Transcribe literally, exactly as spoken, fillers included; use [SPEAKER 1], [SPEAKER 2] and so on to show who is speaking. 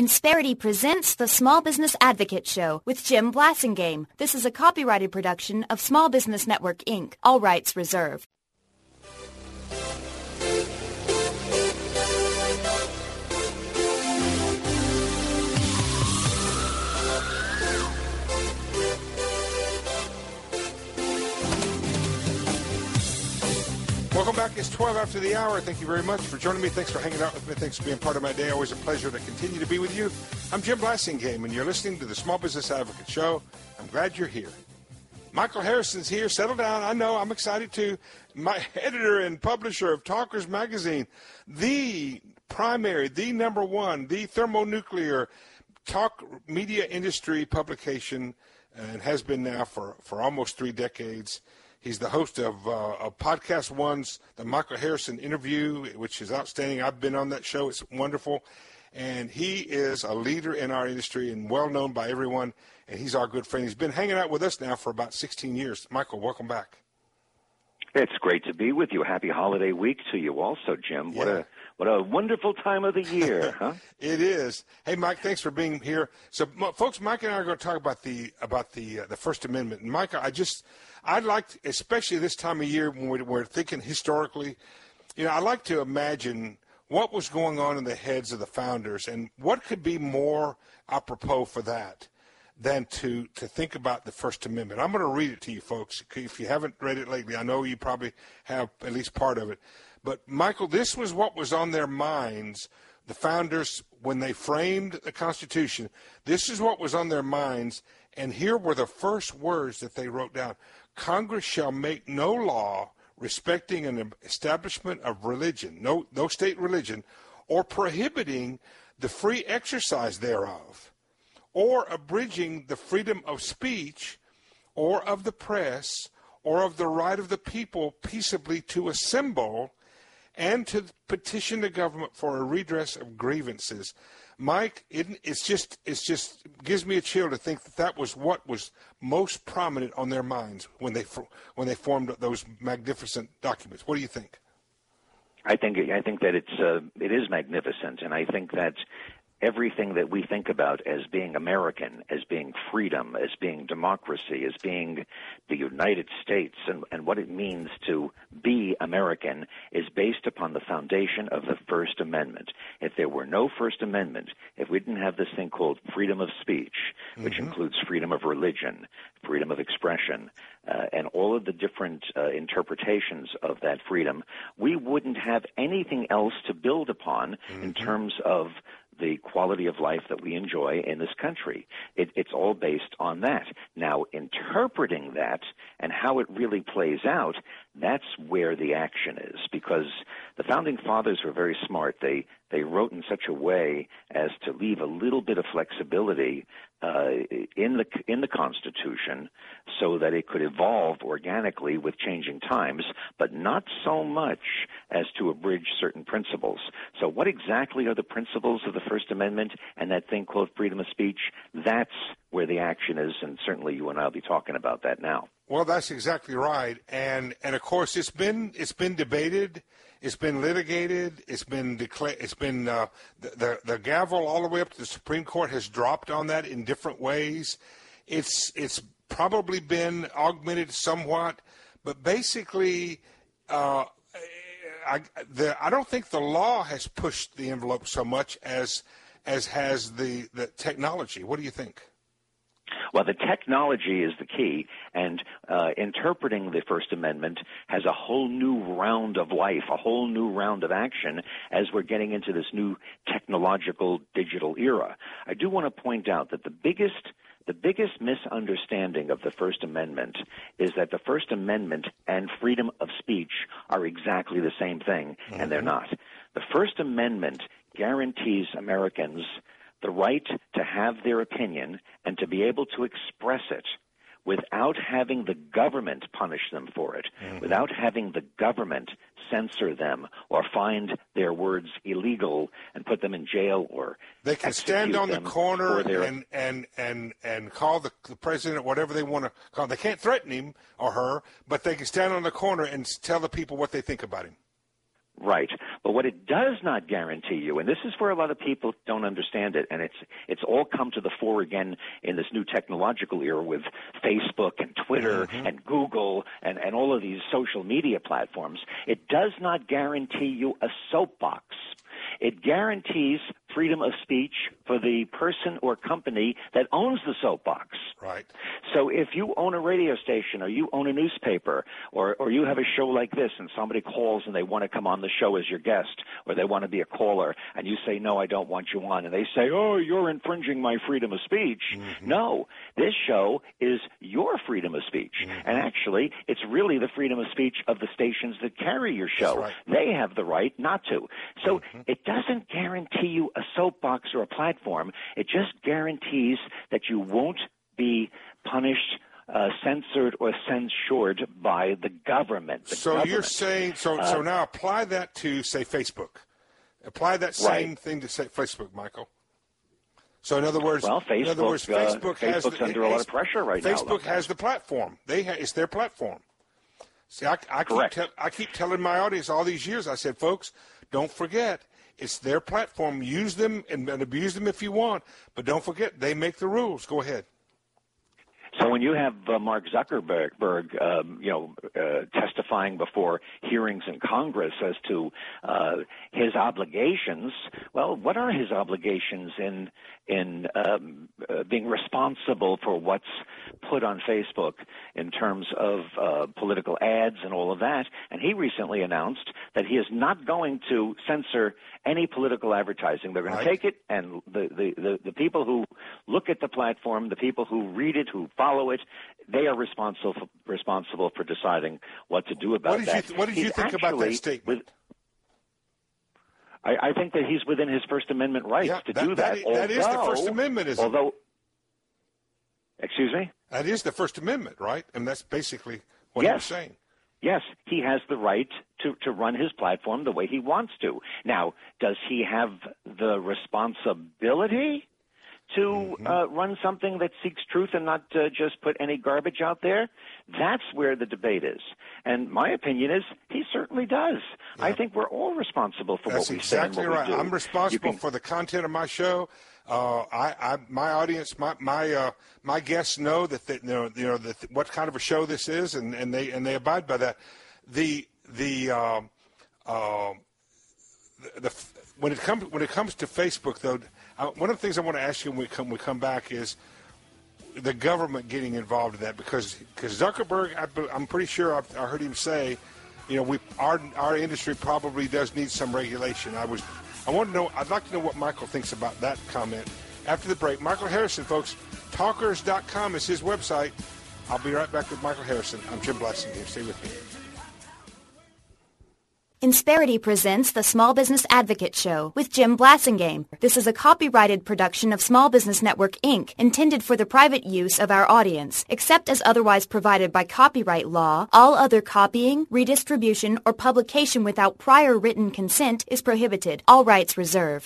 [SPEAKER 1] Insperity presents the Small Business Advocate Show with Jim Blasingame. This is a copyrighted production of Small Business Network, Incorporated. All rights reserved.
[SPEAKER 2] Welcome back. It's twelve after the hour. Thank you very much for joining me. Thanks for hanging out with me. Thanks for being part of my day. Always a pleasure to continue to be with you. I'm Jim Blasingame, and you're listening to the Small Business Advocate Show. I'm glad you're here. Michael Harrison's here. Settle down. I know. I'm excited too. My editor and publisher of Talkers Magazine, the primary, the number one, the thermonuclear talk media industry publication, and has been now for, for almost three decades. He's the host of, uh, of Podcast One's The Michael Harrison Interview, which is outstanding. I've been on that show. It's wonderful. And he is a leader in our industry and well-known by everyone, and he's our good friend. He's been hanging out with us now for about sixteen years. Michael, welcome back.
[SPEAKER 3] It's great to be with you. Happy holiday week to you also, Jim.
[SPEAKER 2] Yeah.
[SPEAKER 3] What a what a wonderful time of the year, huh?
[SPEAKER 2] It is. Hey, Mike, thanks for being here. So, folks, Mike and I are going to talk about the about the uh, the First Amendment. And Mike, I just I'd like, to, especially this time of year when we're, we're thinking historically, you know, I like to imagine what was going on in the heads of the founders and what could be more apropos for that than to, to think about the First Amendment. I'm going to read it to you, folks. If you haven't read it lately, I know you probably have at least part of it. But, Michael, this was what was on their minds, the founders, when they framed the Constitution. This is what was on their minds, and here were the first words that they wrote down. Congress shall make no law respecting an establishment of religion, no, no state religion, or prohibiting the free exercise thereof, or abridging the freedom of speech, or of the press, or of the right of the people peaceably to assemble, and to petition the government for a redress of grievances. Mike, it, it's just it's just gives me a chill to think that that was what was most prominent on their minds when they when they formed those magnificent documents. What do you think?
[SPEAKER 3] I think I think that it's uh, it is magnificent, and I think that everything that we think about as being American, as being freedom, as being democracy, as being the United States, and, and what it means to be American is based upon the foundation of the First Amendment. If there were no First Amendment, if we didn't have this thing called freedom of speech, which mm-hmm. includes freedom of religion, freedom of expression, uh, and all of the different uh, interpretations of that freedom, we wouldn't have anything else to build upon mm-hmm. in terms of the quality of life that we enjoy in this country. It, it's all based on that. Now, interpreting that and how it really plays out, that's where the action is, because the Founding Fathers were very smart. They they wrote in such a way as to leave a little bit of flexibility uh, in the in the Constitution so that it could evolve organically with changing times, but not so much as to abridge certain principles. So what exactly are the principles of the First Amendment and that thing called freedom of speech? That's where the action is, and certainly you and I will be talking about that now.
[SPEAKER 2] Well, that's exactly right, and and of course it's been it's been debated, it's been litigated, it's been declared, it's been uh, the, the the gavel all the way up to the Supreme Court has dropped on that in different ways. It's it's probably been augmented somewhat, but basically, uh, I the I don't think the law has pushed the envelope so much as as has the the technology. What do you think?
[SPEAKER 3] Well, the technology is the key, and uh, interpreting the First Amendment has a whole new round of life, a whole new round of action as we're getting into this new technological digital era. I do want to point out that the biggest the biggest misunderstanding of the First Amendment is that the First Amendment and freedom of speech are exactly the same thing, mm-hmm. and they're not. The First Amendment guarantees Americans the right to have their opinion and to be able to express it without having the government punish them for it, mm-hmm. without having the government censor them or find their words illegal and put them in jail or
[SPEAKER 2] they can stand on the corner
[SPEAKER 3] their...
[SPEAKER 2] and, and, and, and call the, the president whatever they want to call. They can't threaten him or her, but they can stand on the corner and tell the people what they think about him.
[SPEAKER 3] Right. But what it does not guarantee you, and this is where a lot of people don't understand it, and it's it's all come to the fore again in this new technological era with Facebook and Twitter mm-hmm. and Google and, and all of these social media platforms. It does not guarantee you a soapbox. It guarantees freedom of speech for the person or company that owns the soapbox.
[SPEAKER 2] Right.
[SPEAKER 3] So if you own a radio station or you own a newspaper or, or you have a show like this and somebody calls and they want to come on the show as your guest or they want to be a caller and you say, no, I don't want you on, and they say, oh, you're infringing my freedom of speech. Mm-hmm. No, this show is your freedom of speech. Mm-hmm. And actually, it's really the freedom of speech of the stations that carry your show.
[SPEAKER 2] Right.
[SPEAKER 3] They have the right not to. So
[SPEAKER 2] mm-hmm.
[SPEAKER 3] it doesn't guarantee you a soapbox or a platform. It just guarantees that you won't be punished, uh, censored, or censured by the government. The
[SPEAKER 2] so
[SPEAKER 3] government.
[SPEAKER 2] You're saying, so,
[SPEAKER 3] uh,
[SPEAKER 2] so now apply that to, say, Facebook. Apply that same
[SPEAKER 3] right.
[SPEAKER 2] thing to, say, Facebook, Michael. So in other words,
[SPEAKER 3] well, Facebook,
[SPEAKER 2] in other words, Facebook
[SPEAKER 3] uh,
[SPEAKER 2] has
[SPEAKER 3] Facebook's
[SPEAKER 2] the,
[SPEAKER 3] under a lot of pressure right
[SPEAKER 2] Facebook
[SPEAKER 3] now.
[SPEAKER 2] Facebook has the platform. They ha- it's their platform. See, I, I keep te- I keep telling my audience all these years. I said, folks, don't forget, it's their platform. Use them and, and abuse them if you want, but don't forget they make the rules. Go ahead.
[SPEAKER 3] So when you have uh, Mark Zuckerberg, um, you know, uh, testifying before hearings in Congress as to uh, his obligations, well, what are his obligations in in um, uh, being responsible for what's put on Facebook in terms of uh, political ads and all of that? And he recently announced that he is not going to censor any political advertising. They're going
[SPEAKER 2] right.
[SPEAKER 3] to take it, and the, the, the, the people who look at the platform, the people who read it, who follow it, they are responsible for, responsible for deciding what to do about
[SPEAKER 2] what did
[SPEAKER 3] that.
[SPEAKER 2] You th- what did
[SPEAKER 3] he's
[SPEAKER 2] you think about that statement?
[SPEAKER 3] With, I, I think that he's within his First Amendment rights
[SPEAKER 2] yeah,
[SPEAKER 3] to
[SPEAKER 2] that,
[SPEAKER 3] do that.
[SPEAKER 2] That, although, that is the First Amendment, isn't
[SPEAKER 3] although,
[SPEAKER 2] it?
[SPEAKER 3] Excuse me?
[SPEAKER 2] That is the First Amendment, right? And that's basically what
[SPEAKER 3] yes.
[SPEAKER 2] you're saying.
[SPEAKER 3] Yes, he has the right to, to run his platform the way he wants to. Now, does he have the responsibility to mm-hmm. uh, run something that seeks truth and not uh, just put any garbage out there? That's where the debate is. And my opinion is he certainly does. Yeah. I think we're all responsible for
[SPEAKER 2] That's
[SPEAKER 3] what we
[SPEAKER 2] exactly
[SPEAKER 3] say and what
[SPEAKER 2] right.
[SPEAKER 3] we do.
[SPEAKER 2] I'm responsible
[SPEAKER 3] can,
[SPEAKER 2] for the content of my show. Uh, I, I, my audience, my my uh, my guests know that they, you know, you know that what kind of a show this is, and, and they and they abide by that. The the uh, uh, the, the when it comes when it comes to Facebook, though, uh, one of the things I want to ask you when we come we come back is the government getting involved in that, because because Zuckerberg, I, I'm pretty sure I've, I heard him say, you know, we our our industry probably does need some regulation. I was. I want to know, I'd like to know what Michael thinks about that comment after the break. Michael Harrison, folks, talkers dot com is his website. I'll be right back with Michael Harrison. I'm Jim Blasingame. Stay with me.
[SPEAKER 1] Insperity presents the Small Business Advocate Show with Jim Blasingame. This is a copyrighted production of Small Business Network, Incorporated, intended for the private use of our audience. Except as otherwise provided by copyright law, all other copying, redistribution, or publication without prior written consent is prohibited. All rights reserved.